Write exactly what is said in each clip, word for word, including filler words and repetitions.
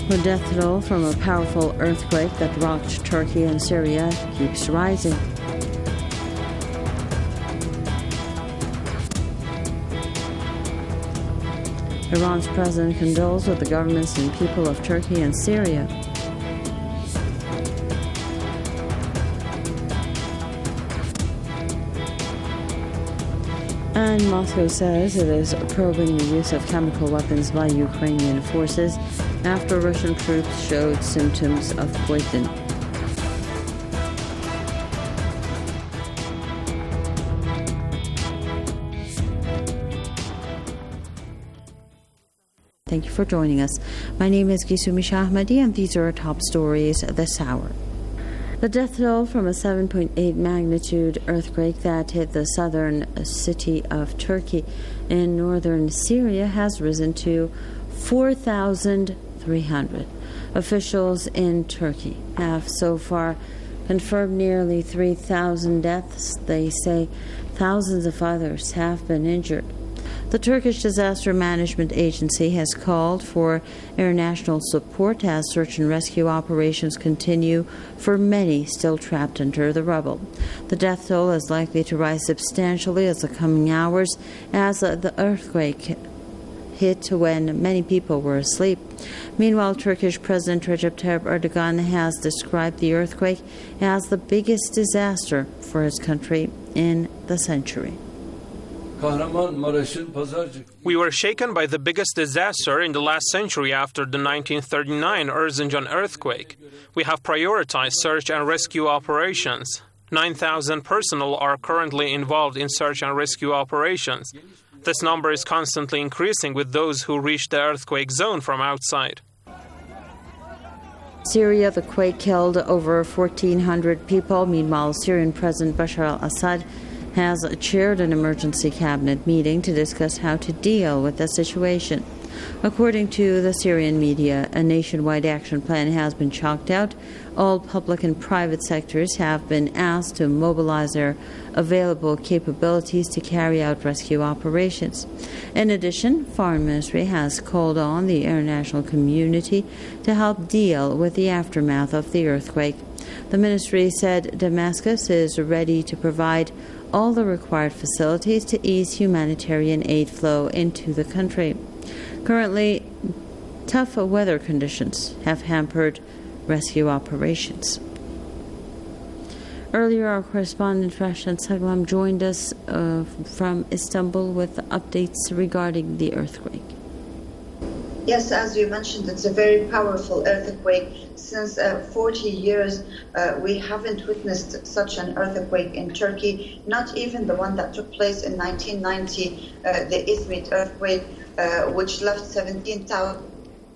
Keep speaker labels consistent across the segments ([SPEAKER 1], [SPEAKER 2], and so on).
[SPEAKER 1] The death toll from a powerful earthquake that rocked Turkey and Syria keeps rising. Iran's president condoles with the governments and people of Turkey and Syria. And Moscow says it is probing the use of chemical weapons by Ukrainian forces after Russian troops showed symptoms of poison. Thank you for joining us. My name is Gisumi Shahmadi, and these are our top stories this hour. The death toll from a seven point eight magnitude earthquake that hit the southern city of Turkey in northern Syria has risen to four thousand three hundred. Officials in Turkey have so far confirmed nearly three thousand deaths. They say thousands of others have been injured. The Turkish Disaster Management Agency has called for international support as search and rescue operations continue for many still trapped under the rubble. The death toll is likely to rise substantially as the coming hours as the earthquake hit when many people were asleep. Meanwhile, Turkish President Recep Tayyip Erdogan has described the earthquake as the biggest disaster for his country in the century.
[SPEAKER 2] We were shaken by the biggest disaster in the last century after the nineteen thirty-nine Erzincan earthquake. We have prioritized search and rescue operations. nine thousand personnel are currently involved in search and rescue operations. This number is constantly increasing with those who reach the earthquake zone from outside.
[SPEAKER 1] Syria, the quake killed over fourteen hundred people. Meanwhile, Syrian President Bashar al-Assad has chaired an emergency cabinet meeting to discuss how to deal with the situation. According to the Syrian media, a nationwide action plan has been chalked out. All public and private sectors have been asked to mobilize their available capabilities to carry out rescue operations. In addition, Foreign Ministry has called on the international community to help deal with the aftermath of the earthquake. The ministry said Damascus is ready to provide all the required facilities to ease humanitarian aid flow into the country. Currently, tough weather conditions have hampered rescue operations. Earlier, our correspondent Rashan Saglam joined us uh, from Istanbul with updates regarding the earthquake.
[SPEAKER 3] Yes, as you mentioned, it's a very powerful earthquake. Since uh, forty years, uh, we haven't witnessed such an earthquake in Turkey, not even the one that took place in nineteen ninety, uh, the Izmit earthquake, uh, which left seventeen thousand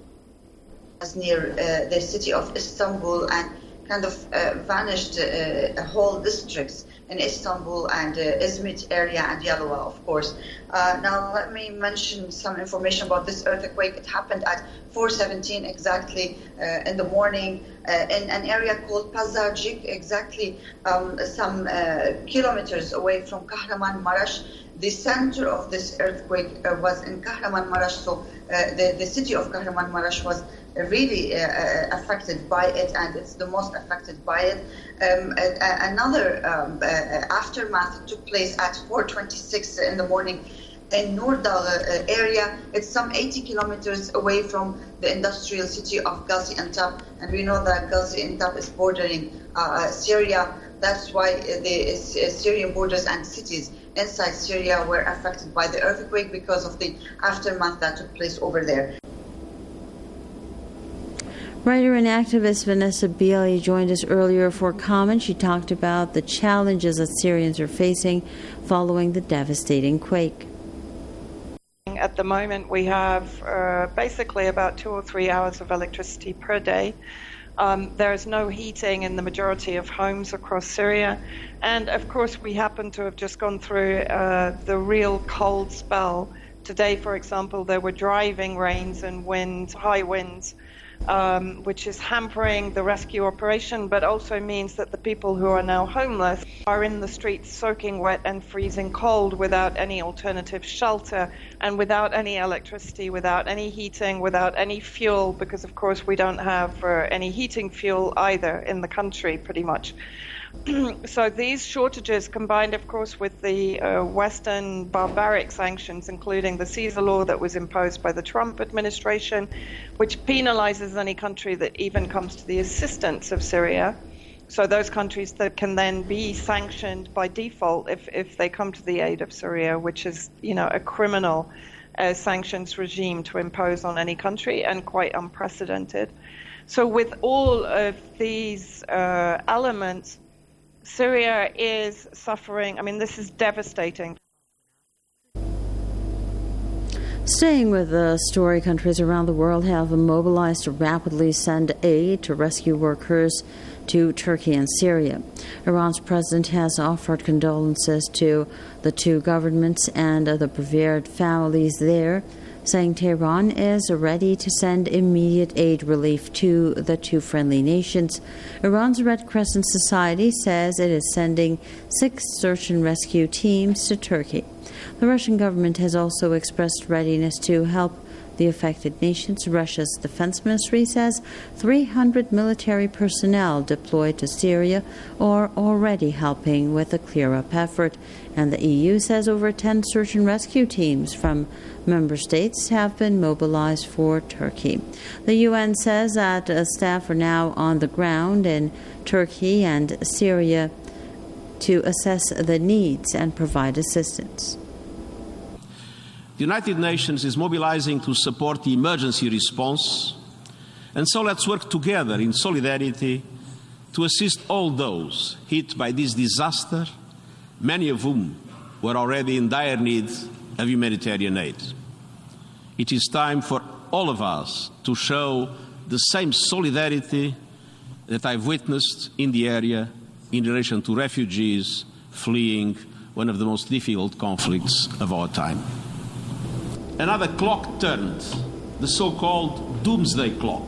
[SPEAKER 3] near uh, the city of Istanbul and kind of uh, vanished uh, whole districts in Istanbul and uh, Izmit area and Yalova, of course. Uh, now, let me mention some information about this earthquake. It happened at four seventeen exactly uh, in the morning uh, in an area called Pazarcık, exactly um, some uh, kilometers away from Kahramanmaraş. The center of this earthquake uh, was in Kahramanmaraş, so uh, the, the city of Kahramanmaraş was really uh, affected by it, and it's the most affected by it. Um, uh, another um, uh, aftermath took place at four twenty-six in the morning in Nurdağ uh, area. It's some eighty kilometers away from the industrial city of Gaziantep, and we know that Gaziantep is bordering uh, Syria. That's why the uh, Syrian borders and cities inside Syria were affected by the earthquake because of the aftermath that took place over there.
[SPEAKER 1] Writer and activist Vanessa Beeley joined us earlier for comment. She talked about the challenges that Syrians are facing following the devastating quake.
[SPEAKER 4] At the moment, we have uh, basically about two or three hours of electricity per day. Um, there is no heating in the majority of homes across Syria. And of course, we happen to have just gone through uh, the real cold spell. Today, for example, there were driving rains and winds, high winds. um, which is hampering the rescue operation, but also means that the people who are now homeless are in the streets soaking wet and freezing cold without any alternative shelter and without any electricity, without any heating, without any fuel, because of course we don't have uh, any heating fuel either in the country pretty much. So these shortages, combined, of course, with the uh, Western barbaric sanctions, including the Caesar law that was imposed by the Trump administration, which penalizes any country that even comes to the assistance of Syria. So those countries that can then be sanctioned by default if, if they come to the aid of Syria, which is, you know, a criminal uh, sanctions regime to impose on any country and quite unprecedented. So with all of these uh, elements, Syria is suffering. I mean, this is devastating.
[SPEAKER 1] Staying with the story, countries around the world have mobilized to rapidly send aid to rescue workers to Turkey and Syria. Iran's president has offered condolences to the two governments and the bereaved families there, saying Tehran is ready to send immediate aid relief to the two friendly nations. Iran's Red Crescent Society says it is sending six search and rescue teams to Turkey. The Russian government has also expressed readiness to help the affected nations. Russia's defense ministry says three hundred military personnel deployed to Syria are already helping with the clear-up effort, and the E U says over ten search and rescue teams from member states have been mobilized for Turkey. The U N says that uh, staff are now on the ground in Turkey and Syria to assess the needs and provide assistance.
[SPEAKER 5] The United Nations is mobilizing to support the emergency response, and so let's work together in solidarity to assist all those hit by this disaster, many of whom were already in dire need of humanitarian aid. It is time for all of us to show the same solidarity that I've witnessed in the area in relation to refugees fleeing one of the most difficult conflicts of our time. Another clock turned, the so-called doomsday clock.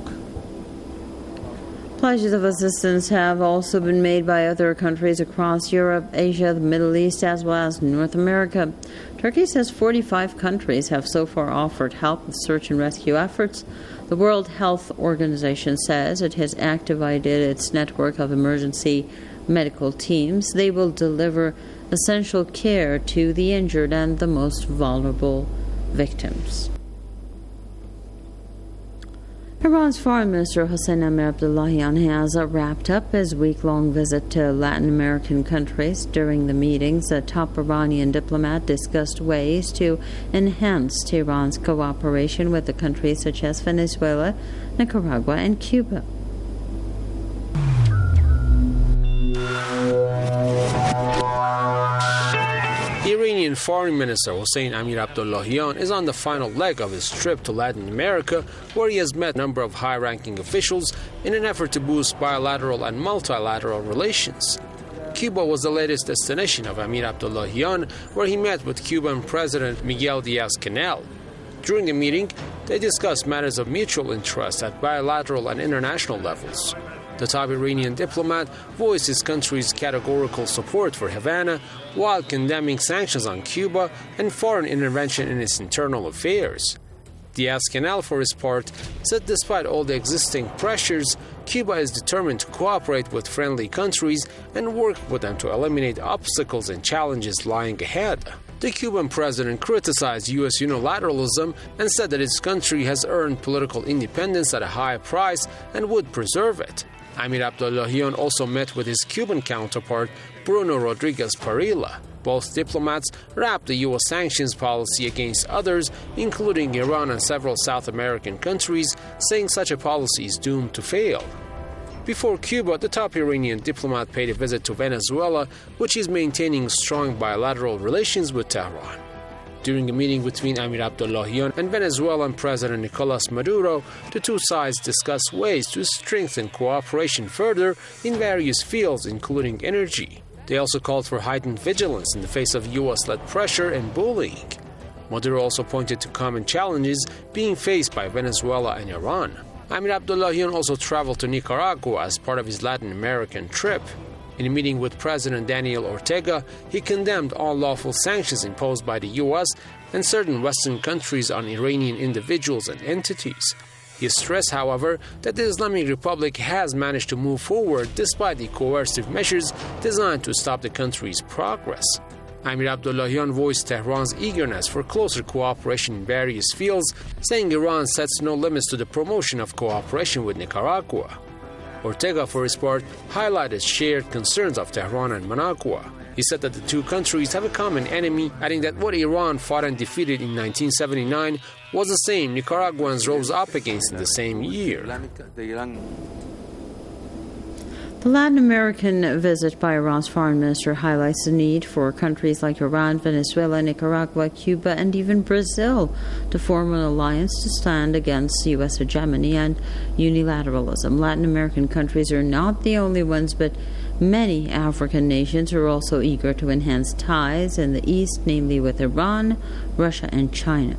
[SPEAKER 1] Pledges of assistance have also been made by other countries across Europe, Asia, the Middle East, as well as North America. Turkey says forty-five countries have so far offered help with search and rescue efforts. The World Health Organization says it has activated its network of emergency medical teams. They will deliver essential care to the injured and the most vulnerable victims. Iran's Foreign Minister Hossein Amir-Abdollahian has uh, wrapped up his week-long visit to Latin American countries. During the meetings, a top Iranian diplomat discussed ways to enhance Tehran's cooperation with the countries such as Venezuela, Nicaragua, and Cuba.
[SPEAKER 6] Iranian Foreign Minister Hossein Amir-Abdollahian is on the final leg of his trip to Latin America, where he has met a number of high-ranking officials in an effort to boost bilateral and multilateral relations. Cuba was the latest destination of Amir-Abdollahian, where he met with Cuban President Miguel Díaz-Canel. During the meeting, they discussed matters of mutual interest at bilateral and international levels. The top Iranian diplomat voiced his country's categorical support for Havana while condemning sanctions on Cuba and foreign intervention in its internal affairs. Díaz-Canel, for his part, said despite all the existing pressures, Cuba is determined to cooperate with friendly countries and work with them to eliminate obstacles and challenges lying ahead. The Cuban president criticized U S unilateralism and said that his country has earned political independence at a high price and would preserve it. Amir-Abdollahian also met with his Cuban counterpart, Bruno Rodriguez Parilla. Both diplomats wrapped the U S sanctions policy against others, including Iran and several South American countries, saying such a policy is doomed to fail. Before Cuba, the top Iranian diplomat paid a visit to Venezuela, which is maintaining strong bilateral relations with Tehran. During a meeting between Amir-Abdollahian and Venezuelan President Nicolas Maduro, the two sides discussed ways to strengthen cooperation further in various fields, including energy. They also called for heightened vigilance in the face of U S-led pressure and bullying. Maduro also pointed to common challenges being faced by Venezuela and Iran. Amir Abdullahian also traveled to Nicaragua as part of his Latin American trip. In a meeting with President Daniel Ortega, he condemned all lawful sanctions imposed by the U S and certain Western countries on Iranian individuals and entities. He stressed, however, that the Islamic Republic has managed to move forward despite the coercive measures designed to stop the country's progress. Amir Abdullahian voiced Tehran's eagerness for closer cooperation in various fields, saying Iran sets no limits to the promotion of cooperation with Nicaragua. Ortega, for his part, highlighted shared concerns of Tehran and Managua. He said that the two countries have a common enemy, adding that what Iran fought and defeated in nineteen seventy-nine was the same Nicaraguans rose up against in the same year.
[SPEAKER 1] The Latin American visit by Iran's foreign minister highlights the need for countries like Iran, Venezuela, Nicaragua, Cuba, and even Brazil to form an alliance to stand against U S hegemony and unilateralism. Latin American countries are not the only ones, but many African nations are also eager to enhance ties in the East, namely with Iran, Russia, and China.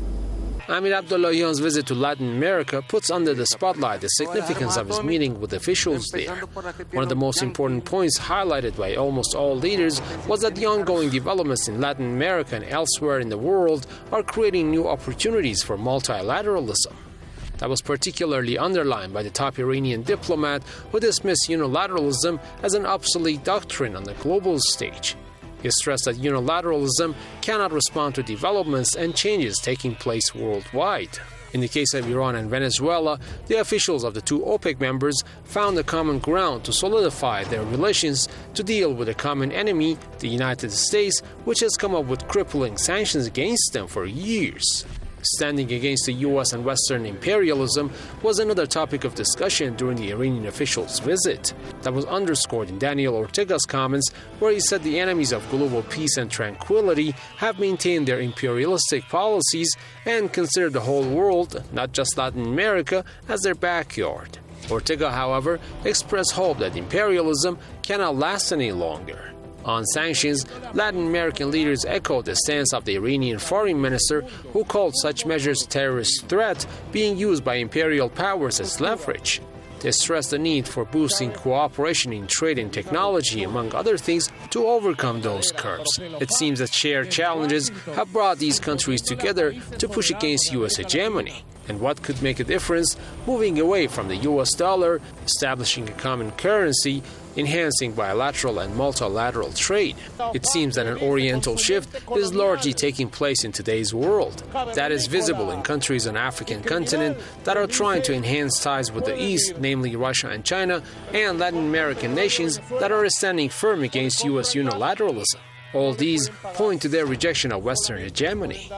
[SPEAKER 6] Amir Abdullahian's visit to Latin America puts under the spotlight the significance of his meeting with officials there. One of the most important points highlighted by almost all leaders was that the ongoing developments in Latin America and elsewhere in the world are creating new opportunities for multilateralism. That was particularly underlined by the top Iranian diplomat who dismissed unilateralism as an obsolete doctrine on the global stage. He stressed that unilateralism cannot respond to developments and changes taking place worldwide. In the case of Iran and Venezuela, the officials of the two OPEC members found a common ground to solidify their relations to deal with a common enemy, the United States, which has come up with crippling sanctions against them for years. Standing against the U S and Western imperialism was another topic of discussion during the Iranian officials' visit. That was underscored in Daniel Ortega's comments, where he said the enemies of global peace and tranquility have maintained their imperialistic policies and consider the whole world, not just Latin America, as their backyard. Ortega, however, expressed hope that imperialism cannot last any longer. On sanctions, Latin American leaders echoed the stance of the Iranian foreign minister, who called such measures terrorist threat being used by imperial powers as leverage. They stressed the need for boosting cooperation in trade and technology, among other things, to overcome those curbs. It seems that shared challenges have brought these countries together to push against U S hegemony. And what could make a difference? Moving away from the U S dollar, establishing a common currency, enhancing bilateral and multilateral trade. It seems that an oriental shift is largely taking place in today's world. That is visible in countries on the African continent that are trying to enhance ties with the East, namely Russia and China, and Latin American nations that are standing firm against U S unilateralism. All these point to their rejection of Western hegemony.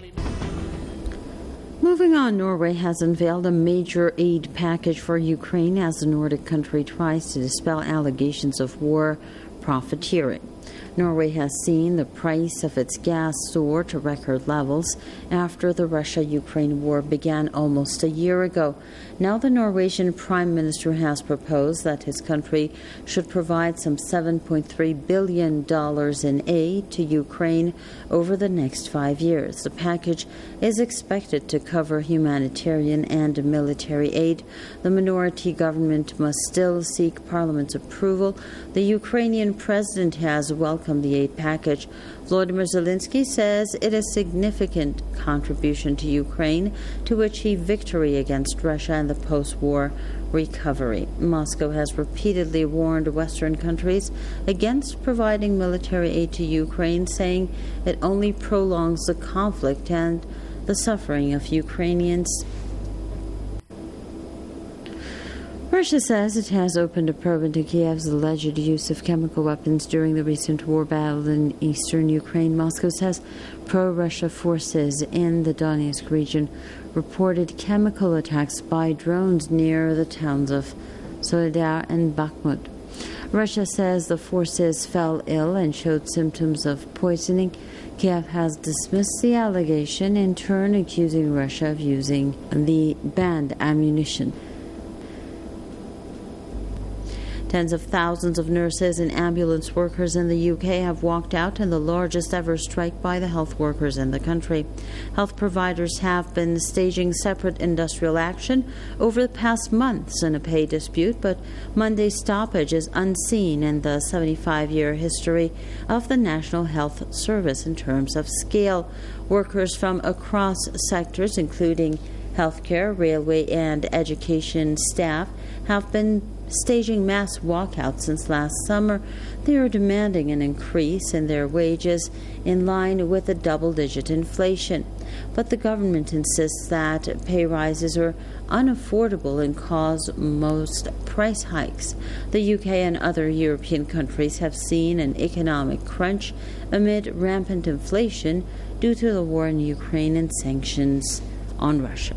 [SPEAKER 1] Moving on, Norway has unveiled a major aid package for Ukraine as the Nordic country tries to dispel allegations of war profiteering. Norway has seen the price of its gas soar to record levels after the Russia-Ukraine war began almost a year ago. Now the Norwegian Prime Minister has proposed that his country should provide some seven point three billion dollars in aid to Ukraine over the next five years. The package is expected to cover humanitarian and military aid. The minority government must still seek Parliament's approval. The Ukrainian president has welcomed the aid package. Volodymyr Zelensky says it is a significant contribution to Ukraine to achieve victory against Russia and the post-war recovery. Moscow has repeatedly warned Western countries against providing military aid to Ukraine, saying it only prolongs the conflict and the suffering of Ukrainians. Russia says it has opened a probe into Kiev's alleged use of chemical weapons during the recent war battle in eastern Ukraine. Moscow says pro-Russia forces in the Donetsk region reported chemical attacks by drones near the towns of Soledar and Bakhmut. Russia says the forces fell ill and showed symptoms of poisoning. Kiev has dismissed the allegation, in turn accusing Russia of using the banned ammunition. Tens of thousands of nurses and ambulance workers in the U K have walked out in the largest ever strike by the health workers in the country. Health providers have been staging separate industrial action over the past months in a pay dispute, but Monday's stoppage is unseen in the seventy-five-year history of the National Health Service in terms of scale. Workers from across sectors, including healthcare, railway, and education staff, have been staging mass walkouts since last summer. They are demanding an increase in their wages in line with the double-digit inflation. But the government insists that pay rises are unaffordable and cause most price hikes. The U K and other European countries have seen an economic crunch amid rampant inflation due to the war in Ukraine and sanctions on Russia.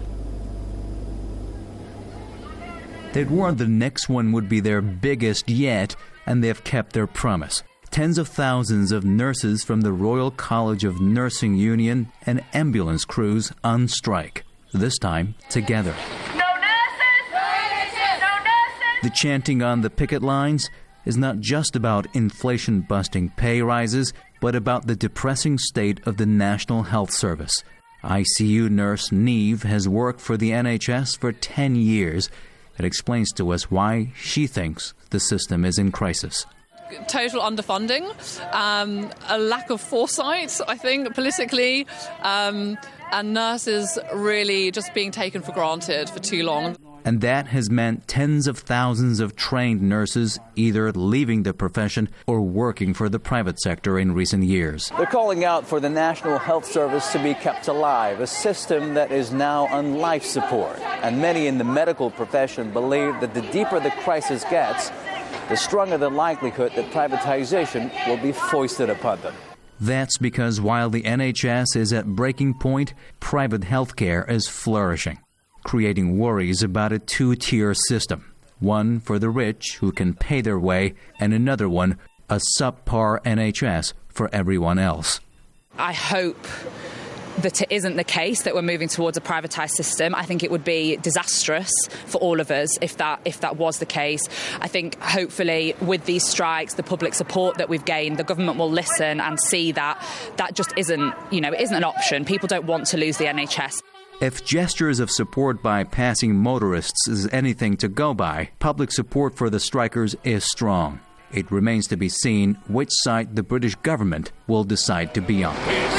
[SPEAKER 7] They'd warned the next one would be their biggest yet, and they've kept their promise. Tens of thousands of nurses from the Royal College of Nursing Union and ambulance crews on strike, this time together.
[SPEAKER 8] No nurses! No nurses! No nurses!
[SPEAKER 7] The chanting on the picket lines is not just about inflation-busting pay rises, but about the depressing state of the National Health Service. I C U nurse Neve has worked for the N H S for ten years. It explains to us why she thinks the system is in crisis.
[SPEAKER 9] Total underfunding, um, a lack of foresight, I think, politically, um, and nurses really just being taken for granted for too long.
[SPEAKER 7] And that has meant tens of thousands of trained nurses either leaving the profession or working for the private sector in recent years.
[SPEAKER 10] They're calling out for the National Health Service to be kept alive, a system that is now on life support. And many in the medical profession believe that the deeper the crisis gets, the stronger the likelihood that privatization will be foisted upon them.
[SPEAKER 7] That's because while the N H S is at breaking point, private healthcare is flourishing, creating worries about a two-tier system. One for the rich who can pay their way, and another one, a subpar N H S for everyone else.
[SPEAKER 11] I hope that it isn't the case that we're moving towards a privatised system. I think it would be disastrous for all of us if that if that was the case. I think hopefully with these strikes, the public support that we've gained, the government will listen and see that that just isn't, you know, it isn't an option. People don't want to lose the N H S.
[SPEAKER 7] If gestures of support by passing motorists is anything to go by, public support for the strikers is strong. It remains to be seen which side the British government will decide to be on.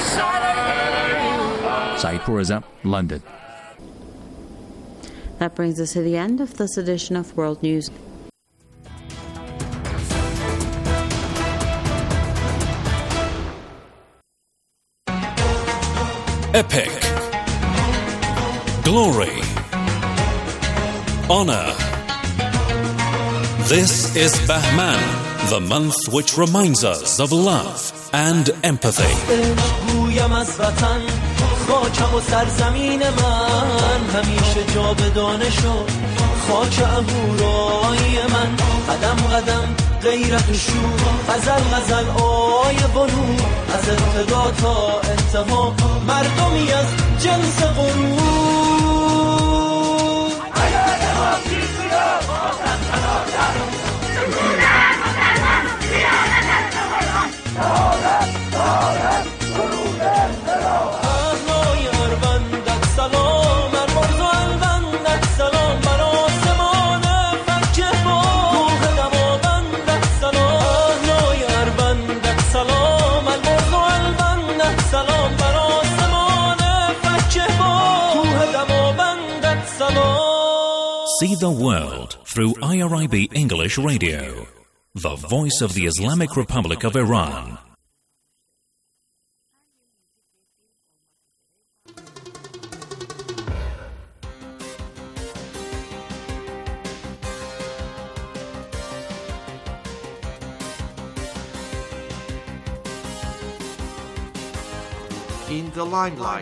[SPEAKER 7] Saeed Pourreza, London.
[SPEAKER 1] That brings us to the end of this edition of World News.
[SPEAKER 12] Epic. Glory. Honor. This is Bahman, the month which reminds us of love and empathy.
[SPEAKER 13] خاکم و سرزمین من همیشه جاودانه شد خاک اهورای من قدم قدم غیرت شور غزل غزل آی بنو از ابتدا تا انتها مردمی از جنس غرور
[SPEAKER 12] See the world through I R I B English Radio, the voice of the Islamic Republic of Iran.
[SPEAKER 14] In the limelight.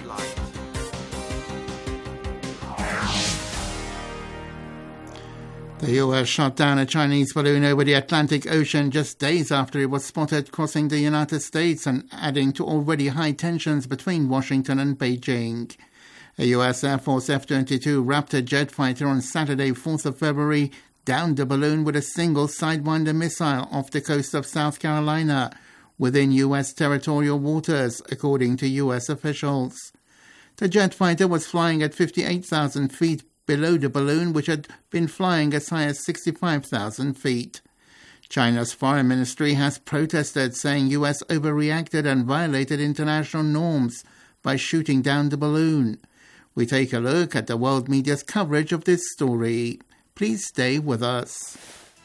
[SPEAKER 14] The U S shot down a Chinese balloon over the Atlantic Ocean just days after it was spotted crossing the United States and adding to already high tensions between Washington and Beijing. A U S Air Force F twenty-two Raptor jet fighter on Saturday, fourth of February, downed the balloon with a single Sidewinder missile off the coast of South Carolina within U S territorial waters, according to U S officials. The jet fighter was flying at fifty-eight thousand feet below the balloon, which had been flying as high as sixty-five thousand feet. China's foreign ministry has protested, saying U S overreacted and violated international norms by shooting down the balloon. We take a look at the world media's coverage of this story. Please stay with us.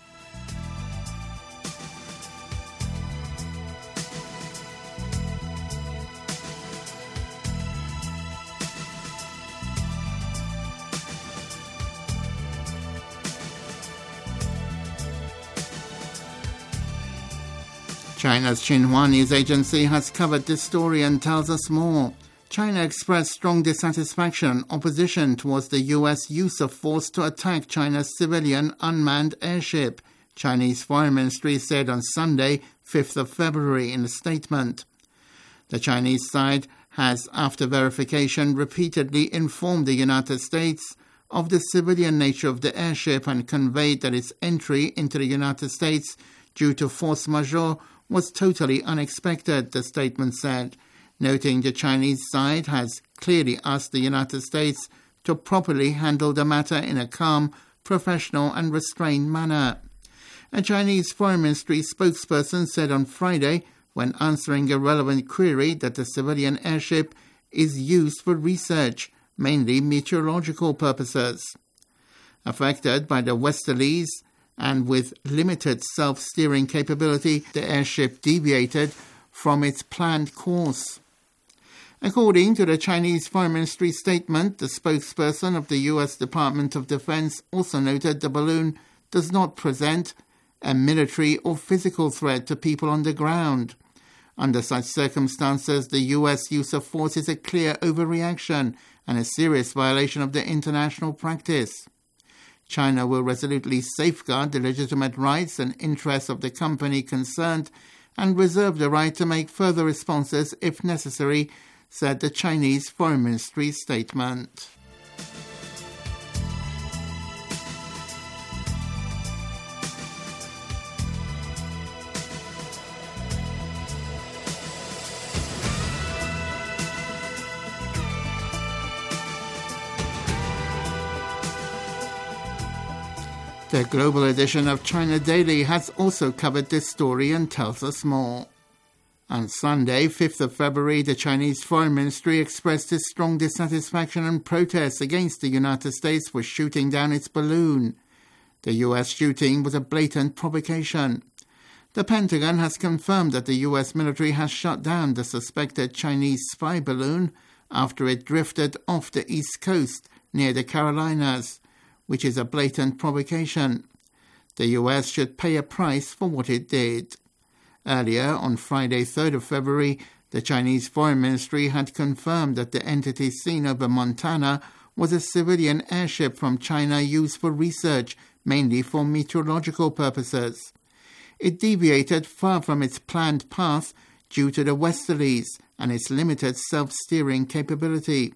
[SPEAKER 14] China's Xinhua news agency has covered this story and tells us more. China expressed strong dissatisfaction and opposition towards the U S use of force to attack China's civilian unmanned airship, Chinese Foreign Ministry said on Sunday, fifth of February, in a statement. The Chinese side has, after verification, repeatedly informed the United States of the civilian nature of the airship and conveyed that its entry into the United States due to force majeure was totally unexpected, the statement said, noting the Chinese side has clearly asked the United States to properly handle the matter in a calm, professional and restrained manner. A Chinese Foreign Ministry spokesperson said on Friday, when answering a relevant query, that the civilian airship is used for research, mainly meteorological purposes. Affected by the westerlies and with limited self-steering capability, the airship deviated from its planned course. According to the Chinese Foreign Ministry statement, the spokesperson of the U S Department of Defense also noted the balloon does not present a military or physical threat to people on the ground. Under such circumstances, the U S use of force is a clear overreaction and a serious violation of the international practice. China will resolutely safeguard the legitimate rights and interests of the company concerned and reserve the right to make further responses if necessary, said the Chinese Foreign Ministry statement. The global edition of China Daily has also covered this story and tells us more. On Sunday, fifth of February, the Chinese Foreign Ministry expressed its strong dissatisfaction and protest against the United States for shooting down its balloon. The U S shooting was a blatant provocation. The Pentagon has confirmed that the U S military has shot down the suspected Chinese spy balloon after it drifted off the East Coast near the Carolinas, which is a blatant provocation. The U S should pay a price for what it did. Earlier, on Friday, third of February, the Chinese Foreign Ministry had confirmed that the entity seen over Montana was a civilian airship from China used for research, mainly for meteorological purposes. It deviated far from its planned path due to the westerlies and its limited self-steering capability.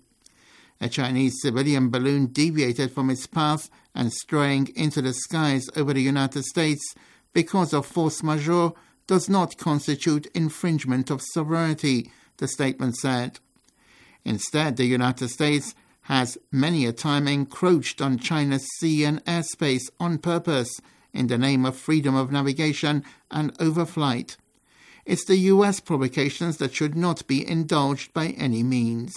[SPEAKER 14] A Chinese civilian balloon deviated from its path and straying into the skies over the United States because of force majeure does not constitute infringement of sovereignty, the statement said. Instead, the United States has many a time encroached on China's sea and airspace on purpose in the name of freedom of navigation and overflight. It's the U S provocations that should not be indulged by any means.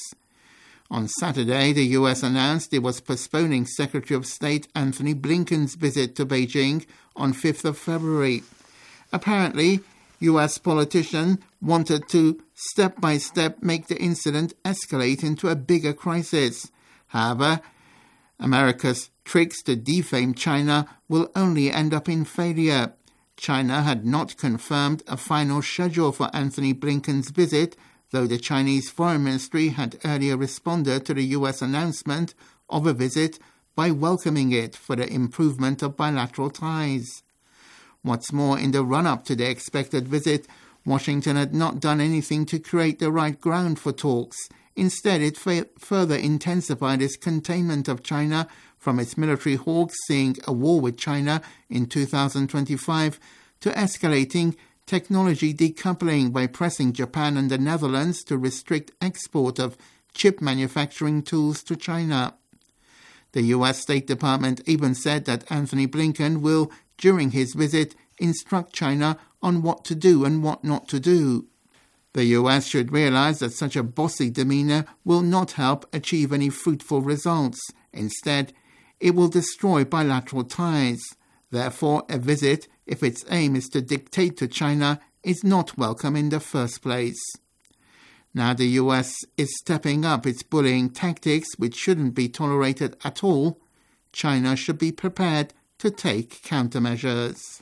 [SPEAKER 14] On Saturday, the U S announced it was postponing Secretary of State Anthony Blinken's visit to Beijing on fifth of February. Apparently, U S politicians wanted to step-by-step make the incident escalate into a bigger crisis. However, America's tricks to defame China will only end up in failure. China had not confirmed a final schedule for Anthony Blinken's visit, though the Chinese Foreign Ministry had earlier responded to the U S announcement of a visit by welcoming it for the improvement of bilateral ties. What's more, in the run-up to the expected visit, Washington had not done anything to create the right ground for talks. Instead, it fa- further intensified its containment of China from its military hawk seeing a war with China in two thousand twenty-five to escalating technology decoupling by pressing Japan and the Netherlands to restrict export of chip manufacturing tools to China. The U S State Department even said that Anthony Blinken will, during his visit, instruct China on what to do and what not to do. The U S should realize that such a bossy demeanor will not help achieve any fruitful results. Instead, it will destroy bilateral ties. Therefore, a visit, if its aim is to dictate to China, is not welcome in the first place. Now the U S is stepping up its bullying tactics, which shouldn't be tolerated at all. China should be prepared to take countermeasures.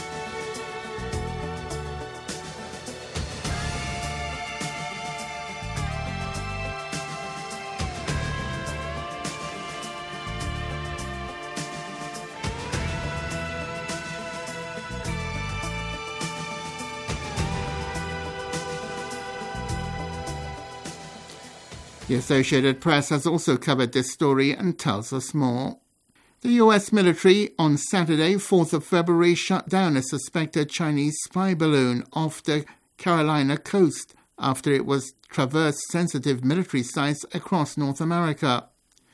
[SPEAKER 14] The Associated Press has also covered this story and tells us more. The U S military on Saturday, fourth of February, shut down a suspected Chinese spy balloon off the Carolina coast after it was traversed sensitive military sites across North America.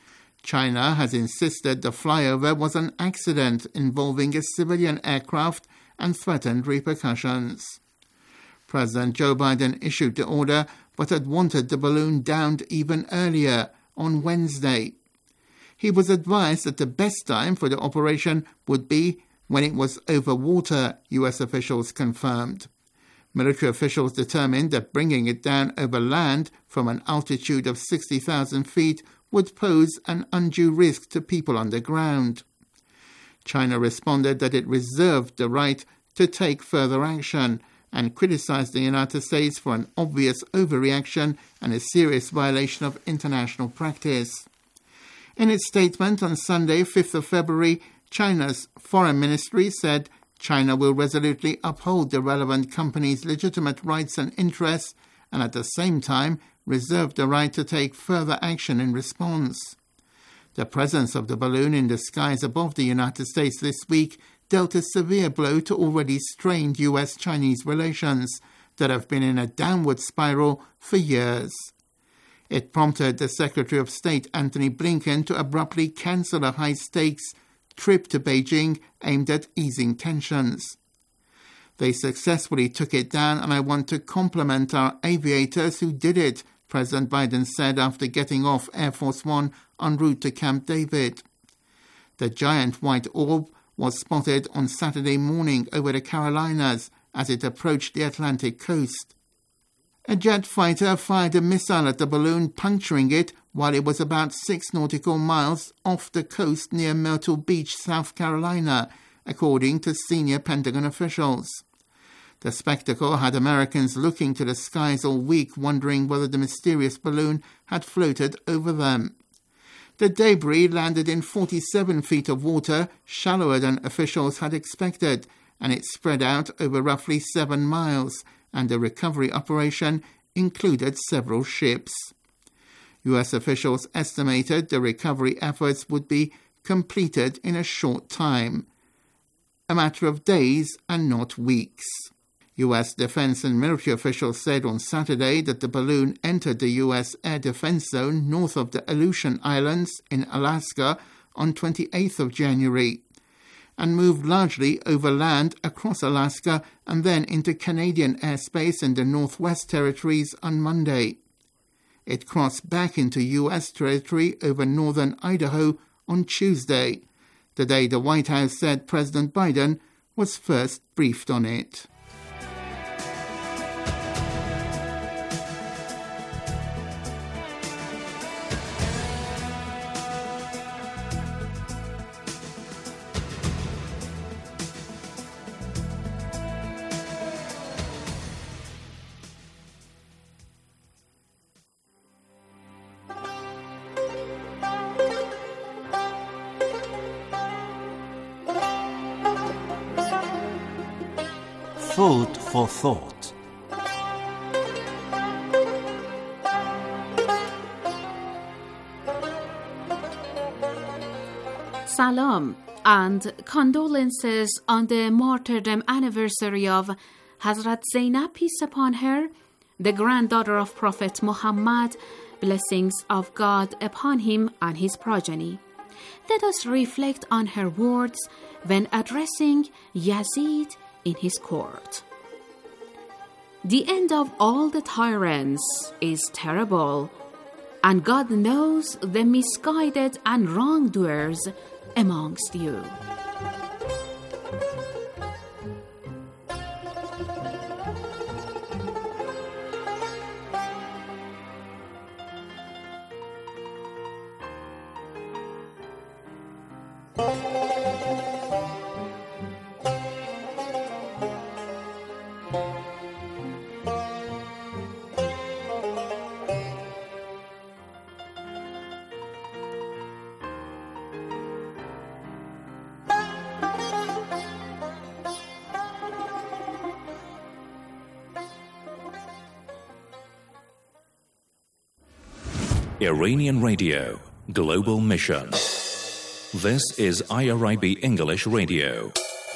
[SPEAKER 14] China has insisted the flyover was an accident involving a civilian aircraft and threatened repercussions. President Joe Biden issued the order but had wanted the balloon downed even earlier, on Wednesday. He was advised that the best time for the operation would be when it was over water, U S officials confirmed. Military officials determined that bringing it down over land from an altitude of sixty thousand feet would pose an undue risk to people underground. China responded that it reserved the right to take further action and criticized the United States for an obvious overreaction and a serious violation of international practice. In its statement on Sunday, fifth of February, China's foreign ministry said China will resolutely uphold the relevant company's legitimate rights and interests and at the same time reserve the right to take further action in response. The presence of the balloon in the skies above the United States this week dealt a severe blow to already strained U S Chinese relations that have been in a downward spiral for years. It prompted the Secretary of State Anthony Blinken to abruptly cancel a high-stakes trip to Beijing aimed at easing tensions. They successfully took it down, and I want to compliment our aviators who did it, President Biden said after getting off Air Force One en route to Camp David. The giant white orb was spotted on Saturday morning over the Carolinas as it approached the Atlantic coast. A jet fighter fired a missile at the balloon, puncturing it while it was about six nautical miles off the coast near Myrtle Beach, South Carolina, according to senior Pentagon officials. The spectacle had Americans looking to the skies all week, wondering whether the mysterious balloon had floated over them. The debris landed in forty-seven feet of water, shallower than officials had expected, and it spread out over roughly seven miles, and the recovery operation included several ships. U S officials estimated the recovery efforts would be completed in a short time, a matter of days and not weeks. U S defense and military officials said on Saturday that the balloon entered the U S air defense zone north of the Aleutian Islands in Alaska on twenty-eighth of January and moved largely over land across Alaska and then into Canadian airspace in the Northwest Territories on Monday. It crossed back into U S territory over northern Idaho on Tuesday, the day the White House said President Biden was first briefed on it.
[SPEAKER 15] Food for thought.
[SPEAKER 16] Salam and condolences on the martyrdom anniversary of Hazrat Zainab, peace upon her, the granddaughter of Prophet Muhammad, blessings of God upon him and his progeny. Let us reflect on her words when addressing Yazid in his court. The end of all the tyrants is terrible, and God knows the misguided and wrongdoers amongst you.
[SPEAKER 12] Iranian Radio, Global Mission. This is I R I B English Radio.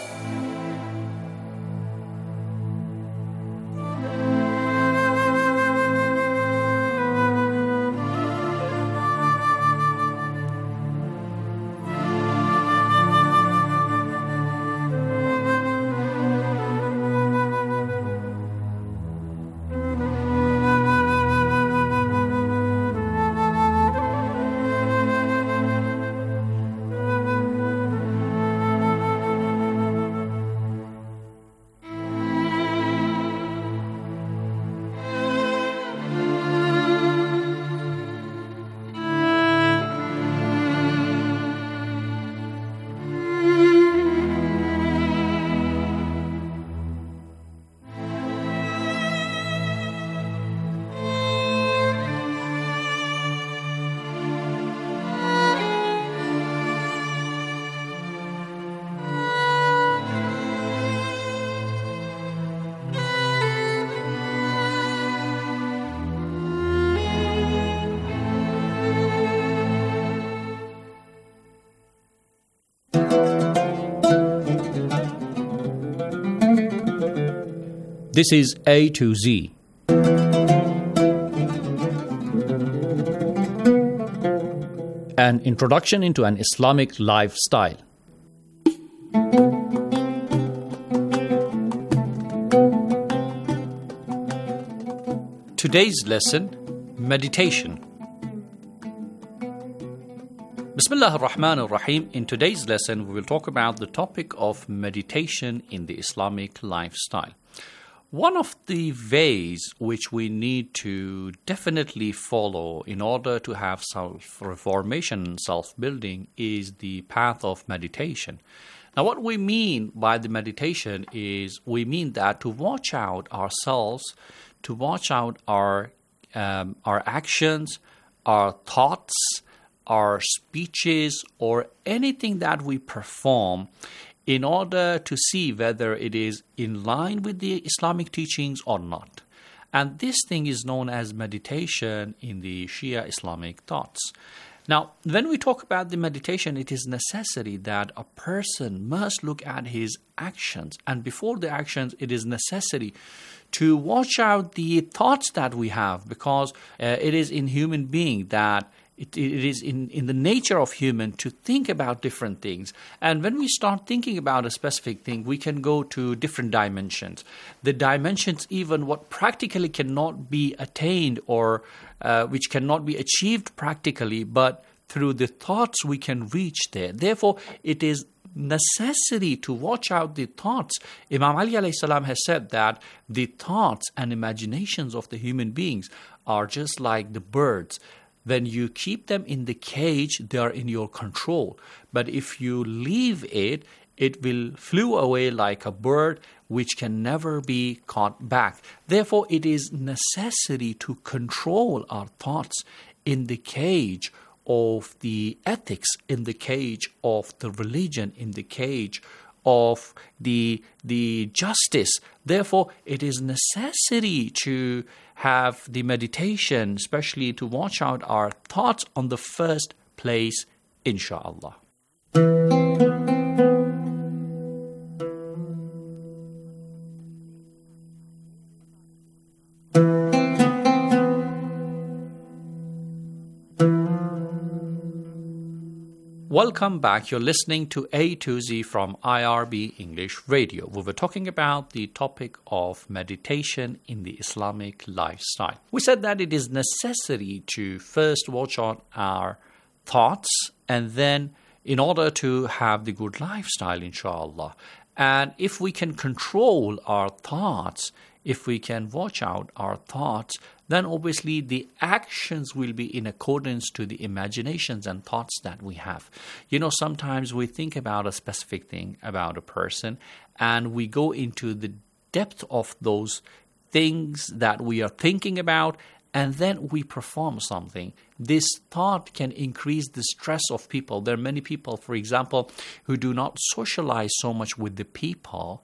[SPEAKER 17] This is A to Z. An introduction into an Islamic lifestyle. Today's lesson, meditation. Bismillah ar-Rahman ar-Rahim. In today's lesson, we will talk about the topic of meditation in the Islamic lifestyle. One of the ways which we need to definitely follow in order to have self-reformation and self-building is the path of meditation. Now, what we mean by the meditation is we mean that to watch out ourselves, to watch out our um, our actions, our thoughts, our speeches, or anything that we perform in order to see whether it is in line with the Islamic teachings or not. And this thing is known as meditation in the Shia Islamic thoughts. Now, when we talk about the meditation, it is necessary that a person must look at his actions. And before the actions, it is necessary to watch out the thoughts that we have, because uh, it is in human being that It, it is in, in the nature of human to think about different things. And when we start thinking about a specific thing, we can go to different dimensions. The dimensions even what practically cannot be attained or uh, which cannot be achieved practically, but through the thoughts we can reach there. Therefore, it is necessary to watch out the thoughts. Imam Ali alayhi salam has said that the thoughts and imaginations of the human beings are just like the birds. When you keep them in the cage, they are in your control. But if you leave it, it will flew away like a bird, which can never be caught back. Therefore, it is necessary to control our thoughts in the cage of the ethics, in the cage of the religion, in the cage of the, the justice. Therefore, it is necessary to have the meditation, especially to watch out our thoughts on the first place, inshallah. Welcome back. You're listening to A to Z from I R B English Radio. We were talking about the topic of meditation in the Islamic lifestyle. We said that it is necessary to first watch out our thoughts, and then in order to have the good lifestyle, inshallah. And if we can control our thoughts, if we can watch out our thoughts, then obviously the actions will be in accordance to the imaginations and thoughts that we have. You know, sometimes we think about a specific thing about a person, and we go into the depth of those things that we are thinking about, and then we perform something. This thought can increase the stress of people. There are many people, for example, who do not socialize so much with the people,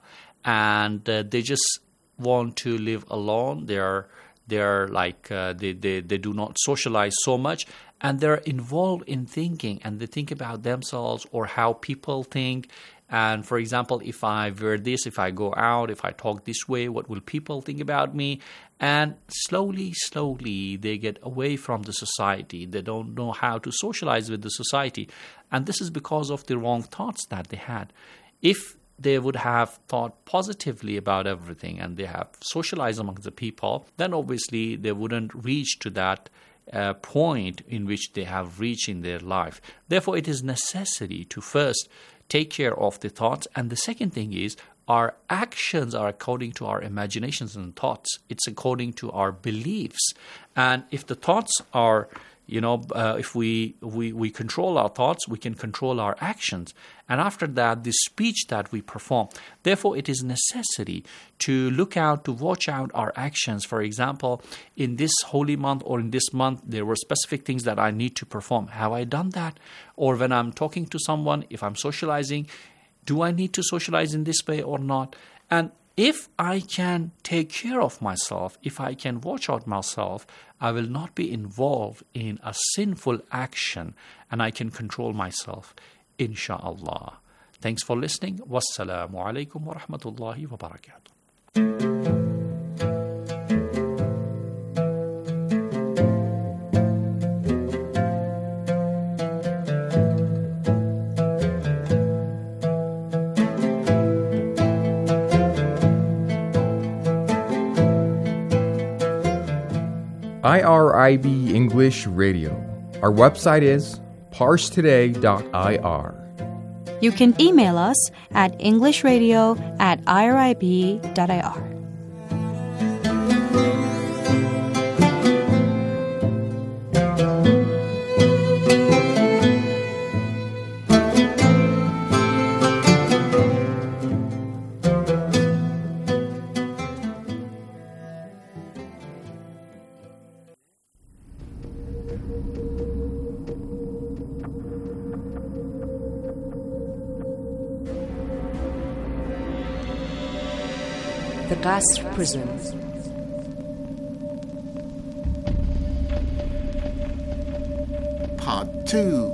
[SPEAKER 17] and uh, they just want to live alone. They are They're like, uh, they, they, they do not socialize so much, and they're involved in thinking, and they think about themselves or how people think. And for example, if I wear this, if I go out, if I talk this way, what will people think about me? And slowly, slowly, they get away from the society. They don't know how to socialize with the society. And this is because of the wrong thoughts that they had. If they would have thought positively about everything and they have socialized among the people, then obviously they wouldn't reach to that uh, point in which they have reached in their life. Therefore, it is necessary to first take care of the thoughts. And the second thing is, our actions are according to our imaginations and thoughts. It's according to our beliefs. And if the thoughts are You know, uh, if we, we, we control our thoughts, we can control our actions. And after that, the speech that we perform. Therefore, it is necessary to look out, to watch out our actions. For example, in this holy month or in this month, there were specific things that I need to perform. Have I done that? Or when I'm talking to someone, if I'm socializing, do I need to socialize in this way or not? And if I can take care of myself, if I can watch out myself, I will not be involved in a sinful action, and I can control myself, insha'Allah. Thanks for listening. Wassalamu alaikum wa rahmatullahi wa barakatuh.
[SPEAKER 18] I R I B English Radio. Our website is parse today dot I R.
[SPEAKER 19] You can email us at englishradio at I R I B dot I R.
[SPEAKER 20] The Qasr Prison.
[SPEAKER 14] Part two.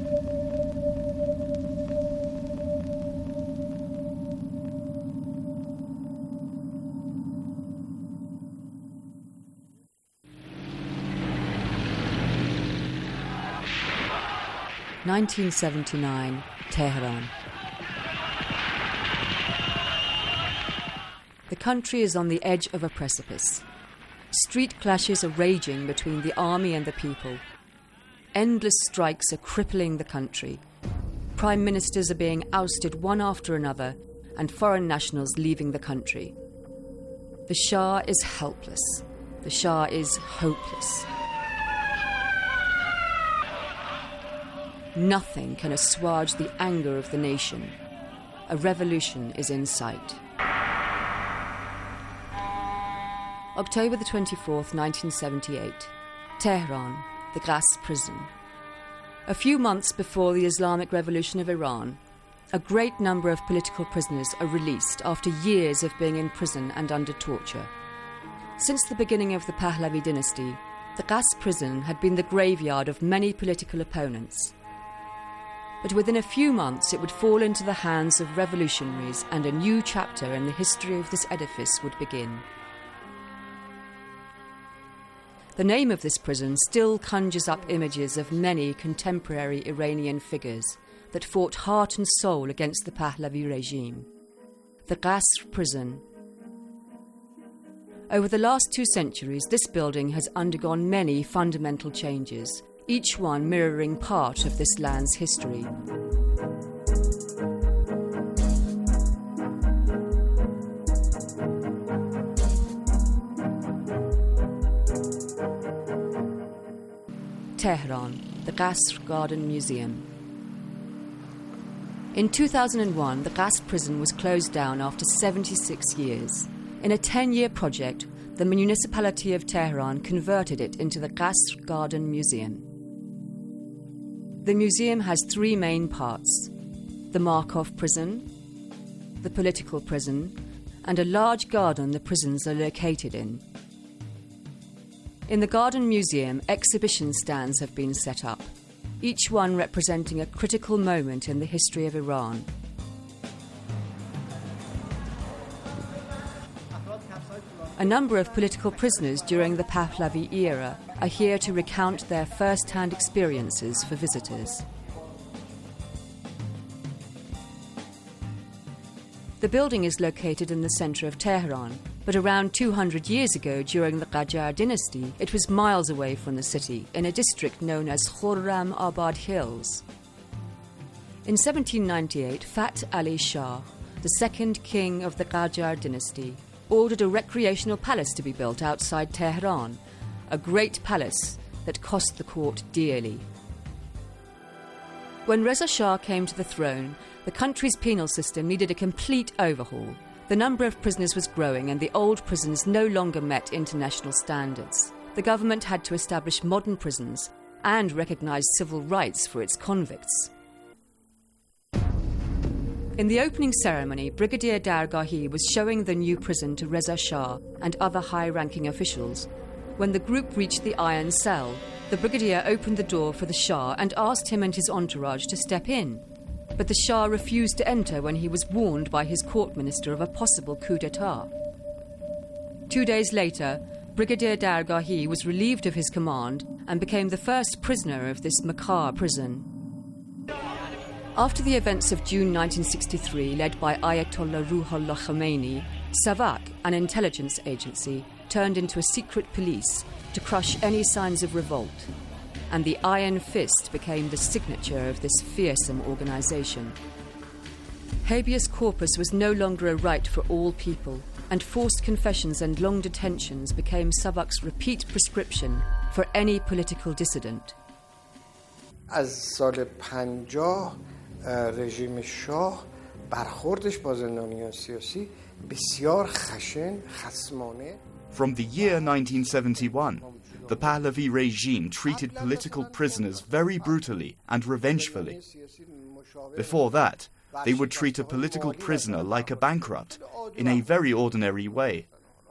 [SPEAKER 20] nineteen seventy-nine, Tehran. The country is on the edge of a precipice. Street clashes are raging between the army and the people. Endless strikes are crippling the country. Prime ministers are being ousted one after another, and foreign nationals leaving the country. The Shah is helpless. The Shah is hopeless. Nothing can assuage the anger of the nation. A revolution is in sight. October the twenty-fourth, nineteen seventy-eight. Tehran, the Qasr Prison. A few months before the Islamic Revolution of Iran, a great number of political prisoners are released after years of being in prison and under torture. Since the beginning of the Pahlavi dynasty, the Qasr Prison had been the graveyard of many political opponents. But within a few months it would fall into the hands of revolutionaries and a new chapter in the history of this edifice would begin. The name of this prison still conjures up images of many contemporary Iranian figures that fought heart and soul against the Pahlavi regime. The Qasr prison. Over the last two centuries, this building has undergone many fundamental changes, each one mirroring part of this land's history. Tehran, the Qasr Garden Museum. In two thousand one, the Qasr prison was closed down after seventy-six years. In a ten-year project, the municipality of Tehran converted it into the Qasr Garden Museum. The museum has three main parts: the Markov prison, the political prison, and a large garden the prisons are located in. In the Garden Museum, exhibition stands have been set up, each one representing a critical moment in the history of Iran. A number of political prisoners during the Pahlavi era are here to recount their first-hand experiences for visitors. The building is located in the centre of Tehran, but around two hundred years ago, during the Qajar dynasty, it was miles away from the city, in a district known as Khurram Abad Hills. In seventeen ninety-eight, Fath Ali Shah, the second king of the Qajar dynasty, ordered a recreational palace to be built outside Tehran, a great palace that cost the court dearly. When Reza Shah came to the throne, the country's penal system needed a complete overhaul. The number of prisoners was growing and the old prisons no longer met international standards. The government had to establish modern prisons and recognise civil rights for its convicts. In the opening ceremony, Brigadier Dargahi was showing the new prison to Reza Shah and other high-ranking officials. When the group reached the iron cell, the brigadier opened the door for the Shah and asked him and his entourage to step in. But the Shah refused to enter when he was warned by his court minister of a possible coup d'etat. Two days later, Brigadier Dargahi was relieved of his command and became the first prisoner of this macabre prison. After the events of June nineteen sixty-three, led by Ayatollah Ruhollah Khomeini, Savak, an intelligence agency, turned into a secret police to crush any signs of revolt, and the Iron Fist became the signature of this fearsome organisation. Habeas corpus was no longer a right for all people, and forced confessions and long detentions became Savak's repeat prescription for any political dissident.
[SPEAKER 21] از سال پنجاه رژیم شاه برخوردش با زندانیان سیاسی بسیار خشن خصمانه.
[SPEAKER 22] From the year nineteen seventy-one, the Pahlavi regime treated political prisoners very brutally and revengefully. Before that, they would treat a political prisoner like a bankrupt, in a very ordinary way.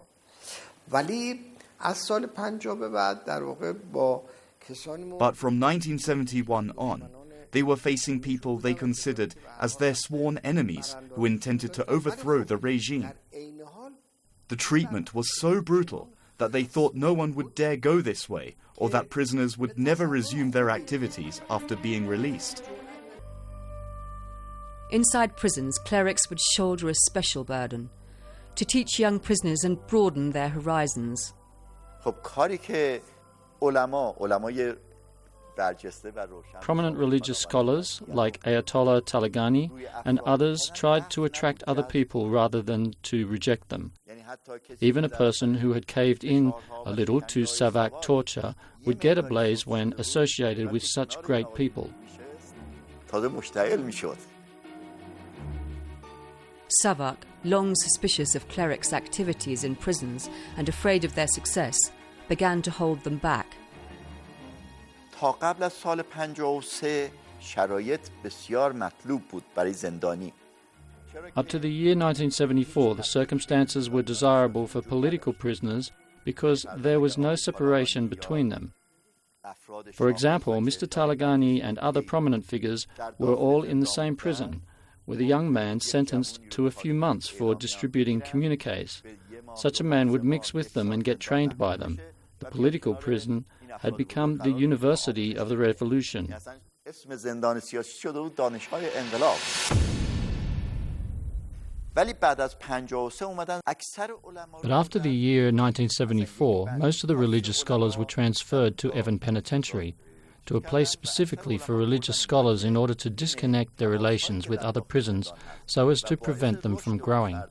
[SPEAKER 22] But from nineteen seventy-one on, they were facing people they considered as their sworn enemies who intended to overthrow the regime. The treatment was so brutal that they thought no one would dare go this way, or that prisoners would never resume their activities after being released.
[SPEAKER 20] Inside prisons, clerics would shoulder a special burden, to teach young prisoners and broaden their horizons.
[SPEAKER 23] Prominent religious scholars like Ayatollah Talagani and others tried to attract other people rather than to reject them. Even a person who had caved in a little to Savak torture would get ablaze when associated with such great people.
[SPEAKER 20] Savak, long suspicious of clerics' activities in prisons and afraid of their success, began to hold them back.
[SPEAKER 24] تا قبل از سال پنجاه و سه شرایط بسیار مطلوب بود برای زندانی.
[SPEAKER 23] Up to the year nineteen seventy-four, the circumstances were desirable for political prisoners because there was no separation between them. For example, Mister Talagani and other prominent figures were all in the same prison, with a young man sentenced to a few months for distributing communiques. Such a man would mix with them and get trained by them. The political prison had become the university of the revolution. But after the year nineteen seventy-four, most of the religious scholars were transferred to Evin Penitentiary, to a place specifically for religious scholars in order to disconnect their relations with other prisons so as to prevent them from growing.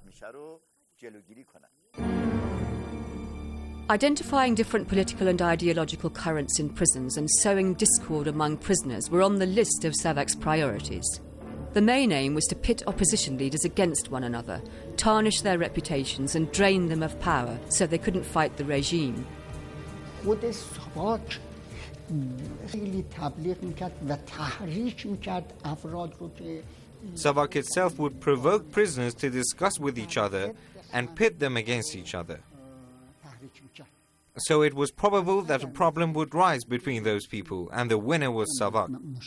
[SPEAKER 20] Identifying different political and ideological currents in prisons and sowing discord among prisoners were on the list of SAVAK's priorities. The main aim was to pit opposition leaders against one another, tarnish their reputations and drain them of power so they couldn't fight the regime.
[SPEAKER 2] SAVAK itself would provoke prisoners to discuss with each other and pit them against each other. So it was probable that a problem would rise between those people, and the winner was SAVAK.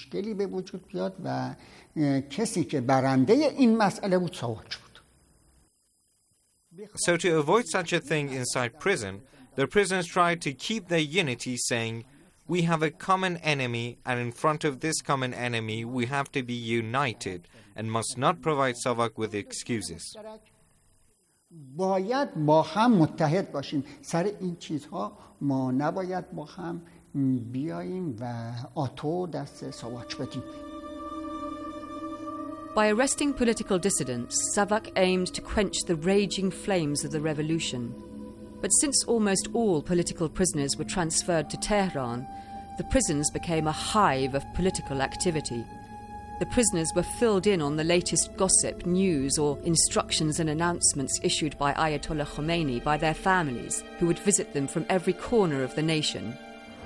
[SPEAKER 2] So to avoid such a thing inside prison, the prisoners tried to keep their unity, saying, "We have a common enemy, and in front of this common enemy we have to be united and must not provide SAVAK with excuses."
[SPEAKER 3] باید با هم متحد باشیم سر این چیزها ما نباید با هم بیاییم و آتو دست ساواک بدیم.
[SPEAKER 20] By arresting political dissidents, SAVAK aimed to quench the raging flames of the revolution. But since almost all political prisoners were transferred to Tehran, the prisons became a hive of political activity. The prisoners were filled in on the latest gossip, news or instructions and announcements issued by Ayatollah Khomeini by their families, who would visit them from every corner of the nation.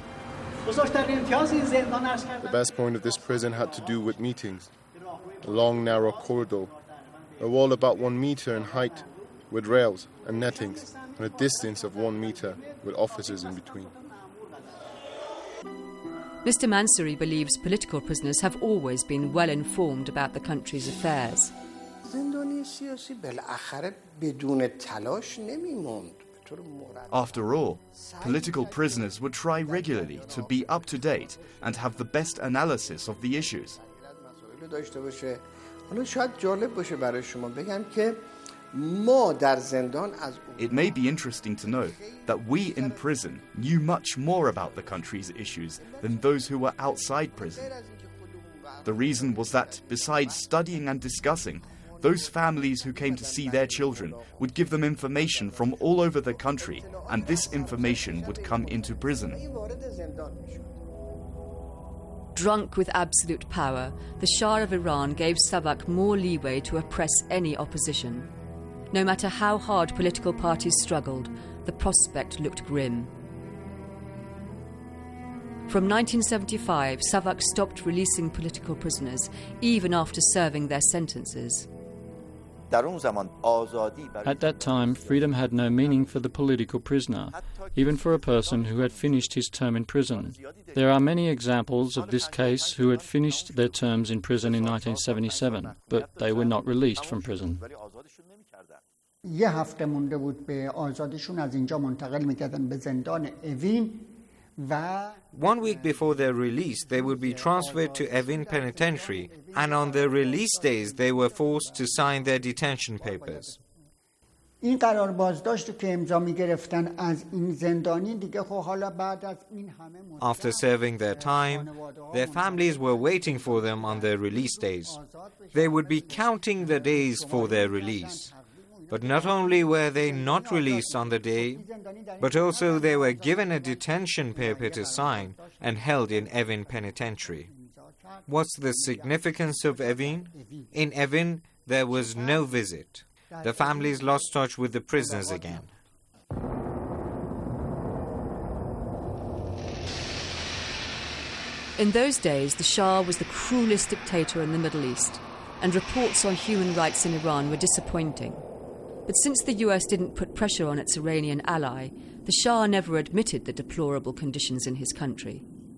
[SPEAKER 4] The best point of this prison had to do with meetings. A long, narrow corridor, a wall about one meter in height, with rails and nettings, and a distance of one meter, with officers in between.
[SPEAKER 20] Mister Mansouri believes political prisoners have always been well informed about the country's affairs.
[SPEAKER 22] After all, political prisoners would try regularly to be up to date and have the best analysis of the issues. It may be interesting to know that we in prison knew much more about the country's issues than those who were outside prison. The reason was that, besides studying and discussing, those families who came to see their children would give them information from all over the country, and this information would come into prison.
[SPEAKER 20] Drunk with absolute power, the Shah of Iran gave SAVAK more leeway to oppress any opposition. No matter how hard political parties struggled, the prospect looked grim. From nineteen seventy-five, SAVAK stopped releasing political prisoners, even after serving their sentences.
[SPEAKER 23] At that time, freedom had no meaning for the political prisoner, even for a person who had finished his term in prison. There are many examples of this case who had finished their terms in prison in nineteen seventy-seven, but they were not released from prison.
[SPEAKER 3] یه هفته مونده بود به آزادشون از اینجا منتقل می‌کردن به زندان اوین و
[SPEAKER 2] One week before their release, they would be transferred to Evin Penitentiary, and on their release days, they were forced to sign their detention papers.
[SPEAKER 3] این قرار بازداشتی که امضا می‌گرفتن از این زندانی دیگه خب حالا بعد از این همه
[SPEAKER 2] After serving their time, their families were waiting for them on their release days. They would be counting the days for their release. But not only were they not released on the day, but also they were given a detention paper to sign and held in Evin Penitentiary. What's the significance of Evin? In Evin, there was no visit. The families lost touch with the prisoners again.
[SPEAKER 20] In those days, the Shah was the cruelest dictator in the Middle East, and reports on human rights in Iran were disappointing. But since the U S didn't put pressure on its Iranian ally, the Shah never admitted the deplorable conditions in his country.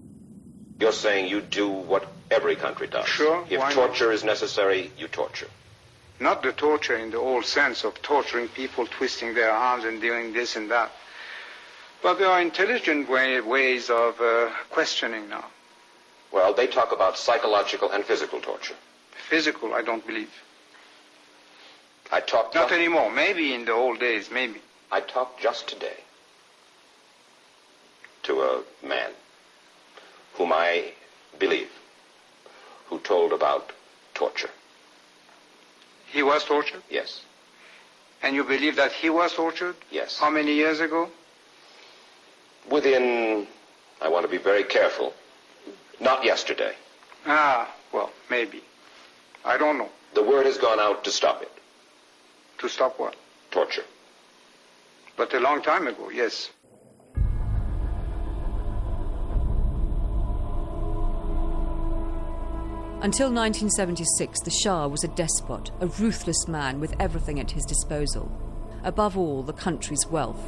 [SPEAKER 5] You're saying you do what every country does.
[SPEAKER 6] Sure.
[SPEAKER 5] If
[SPEAKER 6] why
[SPEAKER 5] torture
[SPEAKER 6] not?
[SPEAKER 5] is necessary, you torture.
[SPEAKER 6] Not the torture in the old sense of torturing people, twisting their arms and doing this and that. But there are intelligent way, ways of uh, questioning now.
[SPEAKER 5] Well, they talk about psychological and physical torture.
[SPEAKER 6] Physical, I don't believe.
[SPEAKER 5] I talked...
[SPEAKER 6] Not anymore. Maybe in the old days, maybe.
[SPEAKER 5] I talked just today to a man whom I believe, who told about torture.
[SPEAKER 6] He was tortured?
[SPEAKER 5] Yes.
[SPEAKER 6] And you believe that he was tortured?
[SPEAKER 5] Yes.
[SPEAKER 6] How many years ago?
[SPEAKER 5] Within, I want to be very careful, not yesterday.
[SPEAKER 6] Ah, well, maybe. I don't know.
[SPEAKER 5] The word has gone out to stop it.
[SPEAKER 6] To stop what?
[SPEAKER 5] Torture.
[SPEAKER 6] But a long time ago, yes.
[SPEAKER 20] Until nineteen seventy-six, the Shah was a despot, a ruthless man with everything at his disposal. Above all, the country's wealth.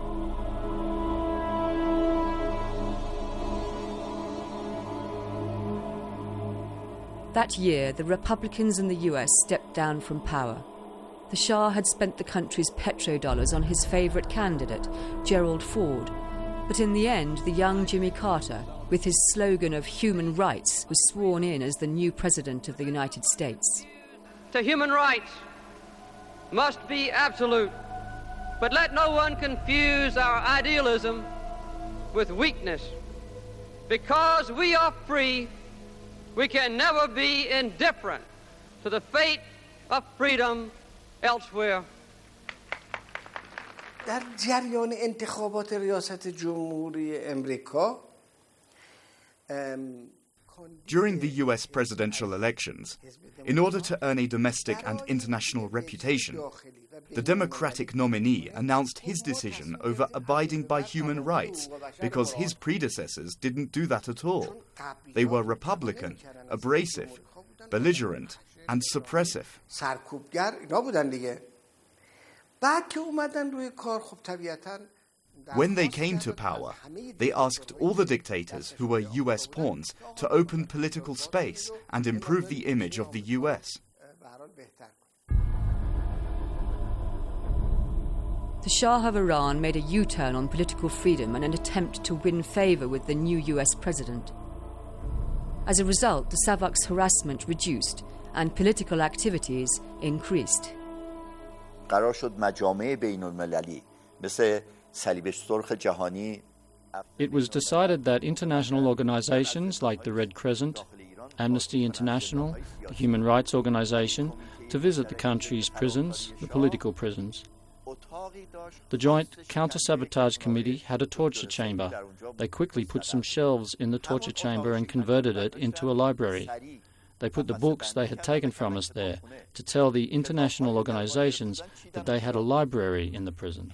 [SPEAKER 20] That year, the Republicans in the U S stepped down from power. The Shah had spent the country's petrodollars on his favourite candidate, Gerald Ford. But in the end, the young Jimmy Carter, with his slogan of human rights, was sworn in as the new president of the United States.
[SPEAKER 8] The human rights must be absolute, but let no one confuse our idealism with weakness. Because we are free, we can never be indifferent to the fate of freedom elsewhere.
[SPEAKER 21] در جریان انتخابات ریاست جمهوری امریکا
[SPEAKER 22] During the U S presidential elections, in order to earn a domestic and international reputation, the Democratic nominee announced his decision over abiding by human rights because his predecessors didn't do that at all. They were Republican, abrasive, belligerent, and suppressive. When they came to power, they asked all the dictators who were U S pawns to open political space and improve the image of the U S.
[SPEAKER 20] The Shah of Iran made a U-turn on political freedom and an attempt to win favour with the new U S president. As a result, the Savak's harassment reduced and political activities increased.
[SPEAKER 24] قرار شد مجامع بین المللی مثل صلیب سرخ جهانی.
[SPEAKER 23] It was decided that international organizations like the Red Crescent, Amnesty International, the Human Rights Organization, to visit the country's prisons, the political prisons. The Joint Counter-Sabotage Committee had a torture chamber. They quickly put some shelves in the torture chamber and converted it into a library. They put the books they had taken from us there to tell the international organizations that they had a library in the prison.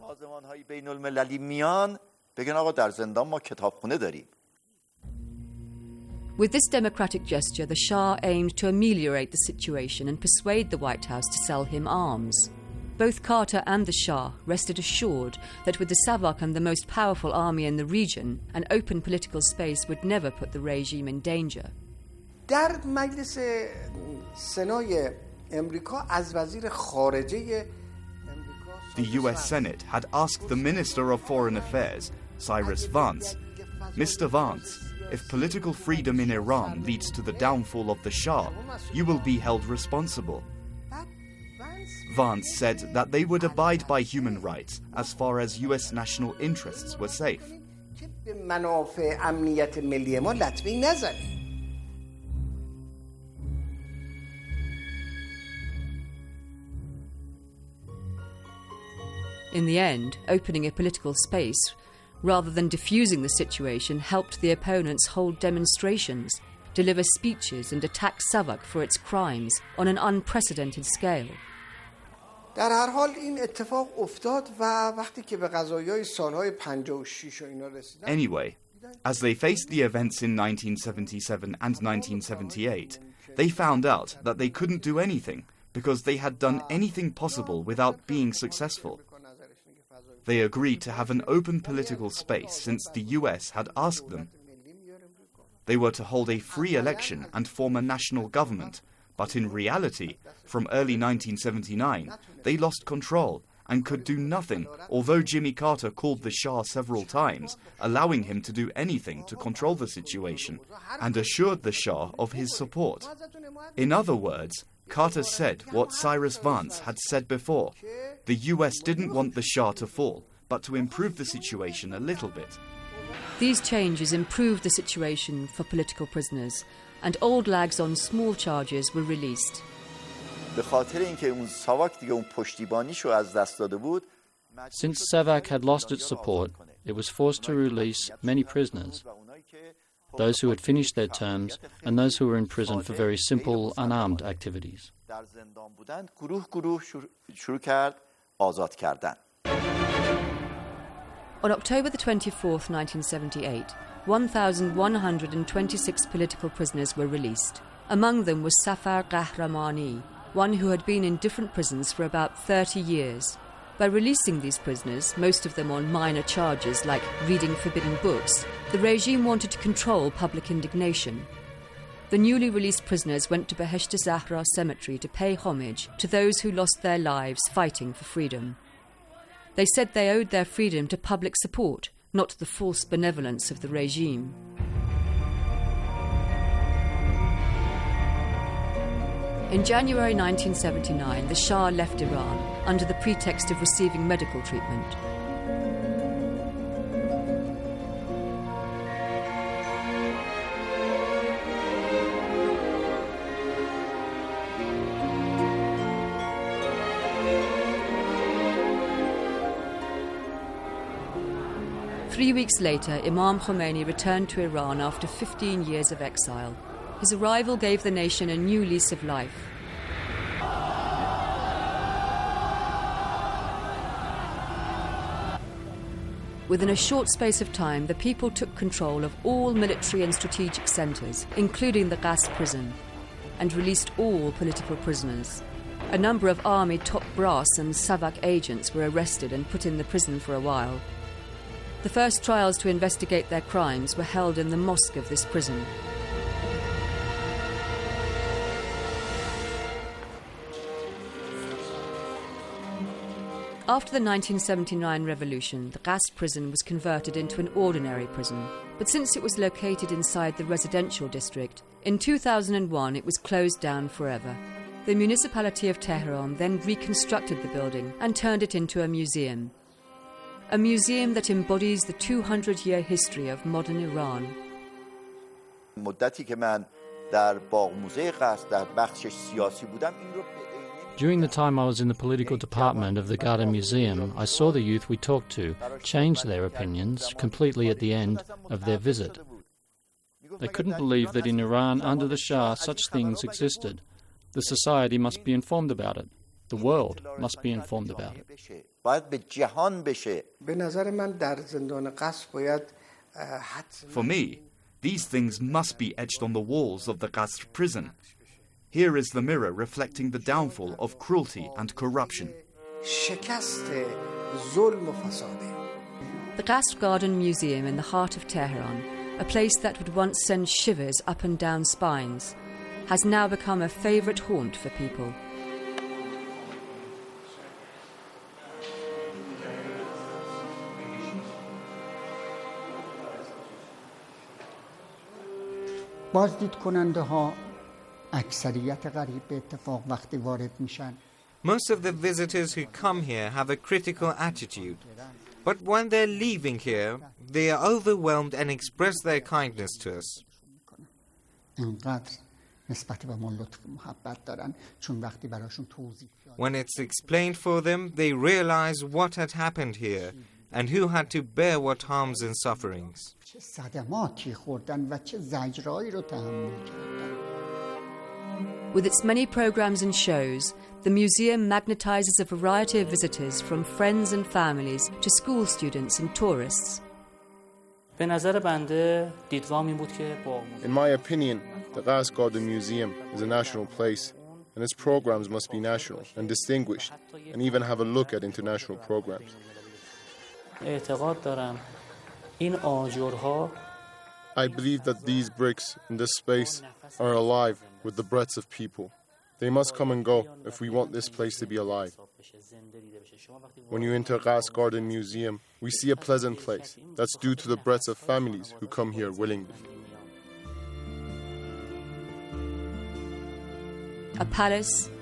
[SPEAKER 20] With this democratic gesture, the Shah aimed to ameliorate the situation and persuade the White House to sell him arms. Both Carter and the Shah rested assured that with the Savak and the most powerful army in the region, an open political space would never put the regime in danger.
[SPEAKER 21] در مجلس سنای امریکا از وزیر خارجه
[SPEAKER 22] The U S Senate had asked the Minister of Foreign Affairs, Cyrus Vance, Mister Vance, if political freedom in Iran leads to the downfall of the Shah, you will be held responsible. Vance said that they would abide by human rights as far as U S national interests were safe.
[SPEAKER 21] منافع امنیت ملی ما لطمه‌ای نزنید.
[SPEAKER 20] In the end, opening a political space, rather than diffusing the situation, helped the opponents hold demonstrations, deliver speeches and attack Savak for its crimes on an unprecedented scale.
[SPEAKER 21] در هر حال این اتفاق افتاد و وقتی که به قضایای سالهای پنجاه و شش و اینا رسیدن.
[SPEAKER 22] Anyway, as they faced the events in nineteen seventy-seven and nineteen seventy-eight, they found out that they couldn't do anything because they had done anything possible without being successful. They agreed to have an open political space since the U S had asked them. They were to hold a free election and form a national government, but in reality, from early nineteen seventy-nine, they lost control and could do nothing, although Jimmy Carter called the Shah several times, allowing him to do anything to control the situation, and assured the Shah of his support. In other words, Carter said what Cyrus Vance had said before. The U S didn't want the Shah to fall, but to improve the situation a little bit.
[SPEAKER 20] These changes improved the situation for political prisoners, and old lags on small charges were released.
[SPEAKER 23] Since SAVAK had lost its support, it was forced to release many prisoners, those who had finished their terms and those who were in prison for very simple, unarmed activities.
[SPEAKER 20] On October the twenty-fourth, nineteen seventy-eight, one thousand one hundred twenty-six political prisoners were released. Among them was Safar Qahramani, one who had been in different prisons for about thirty years. By releasing these prisoners, most of them on minor charges like reading forbidden books, the regime wanted to control public indignation. The newly released prisoners went to Behesht Zahra cemetery to pay homage to those who lost their lives fighting for freedom. They said they owed their freedom to public support, not to the false benevolence of the regime. In January nineteen seventy-nine, the Shah left Iran under the pretext of receiving medical treatment. Three weeks later, Imam Khomeini returned to Iran after fifteen years of exile. His arrival gave the nation a new lease of life. Within a short space of time, the people took control of all military and strategic centres, including the Qasr prison, and released all political prisoners. A number of army top brass and SAVAK agents were arrested and put in the prison for a while. The first trials to investigate their crimes were held in the mosque of this prison. After the nineteen seventy-nine revolution, the Qasr prison was converted into an ordinary prison. But since it was located inside the residential district, in two thousand one it was closed down forever. The municipality of Tehran then reconstructed the building and turned it into a museum. A museum that embodies the two hundred year history of modern Iran.
[SPEAKER 23] During the time I was in the political department of the Garden Museum, I saw the youth we talked to change their opinions completely at the end of their visit. They couldn't believe that in Iran, under the Shah, such things existed. The society must be informed about it. The world must be informed about it.
[SPEAKER 22] For me, these things must be etched on the walls of the Qasr prison. Here is the mirror reflecting the downfall of cruelty and corruption.
[SPEAKER 20] The Qasr Garden Museum in the heart of Tehran, a place that would once send shivers up and down spines, has now become a favourite haunt for people.
[SPEAKER 3] بازدید کننده ها اکثریت غریب به اتفاق وقتی وارد میشن.
[SPEAKER 2] Most of the visitors who come here have a critical attitude. But when they're leaving here, they are overwhelmed and express their kindness to us.
[SPEAKER 3] اینقدر نسبت به ما لطف محبت دارن چون وقتی براشون توضیح
[SPEAKER 2] When it's explained for them, they realize what had happened here and who had to bear what harms and sufferings.
[SPEAKER 3] چه صدماتی خوردن و چه زجرهایی رو تحمل کردن.
[SPEAKER 20] With its many programs and shows, the museum magnetizes a variety of visitors from friends and families to school students and tourists.
[SPEAKER 7] به نظر بنده دیدگاهم این بود که با
[SPEAKER 4] In my opinion, the Qasr Garden Museum is a national place and its programs must be national and distinguished and even have a look at international programs.
[SPEAKER 7] اعتقاد دارم این آجرها
[SPEAKER 4] I believe that these bricks in this space are alive with the breaths of people. They must come and go if we want this place to be alive. When you enter Ghas Garden Museum, we see a pleasant place. That's due to the breaths of families who come here willingly.
[SPEAKER 20] A palace